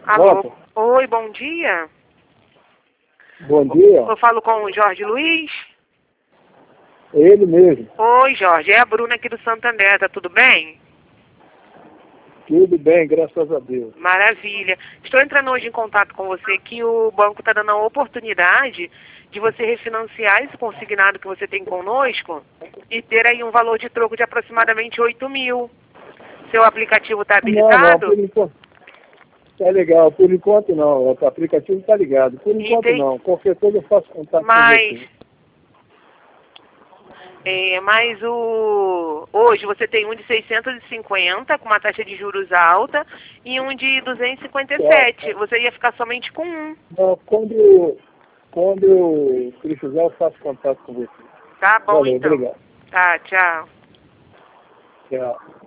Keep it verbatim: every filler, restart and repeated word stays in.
Alô? Nossa. Oi, bom dia. Bom dia. Eu falo com o Jorge Luiz? É ele mesmo. Oi, Jorge. É a Bruna aqui do Santander. Tá tudo bem? Tudo bem, graças a Deus. Maravilha. Estou entrando hoje em contato com você que o banco está dando a oportunidade de você refinanciar esse consignado que você tem conosco e ter aí um valor de troco de aproximadamente oito mil. Seu aplicativo está Não, não, habilitado? por enquanto. Tá legal, por enquanto não. O aplicativo tá ligado. Por enquanto Entendi. não. Qualquer coisa eu faço contato Mas, com você. é, mas o, hoje você tem um de seiscentos e cinquenta com uma taxa de juros alta e um de duzentos e cinquenta e sete. Você ia ficar somente com um. Não, quando, eu- quando eu precisar, eu faço contato com você. Tá bom, Valeu, então. obrigado. Tá, tchau. Tchau.